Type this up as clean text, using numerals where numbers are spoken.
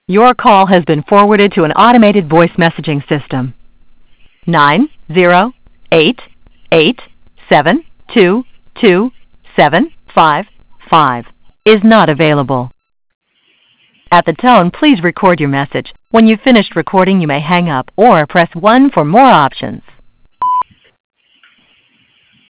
Your call has been forwarded to an automated voice messaging system. 90887227555 is not available. At the tone, please record your message. When you've finished recording, you may hang up or press 1 for more options.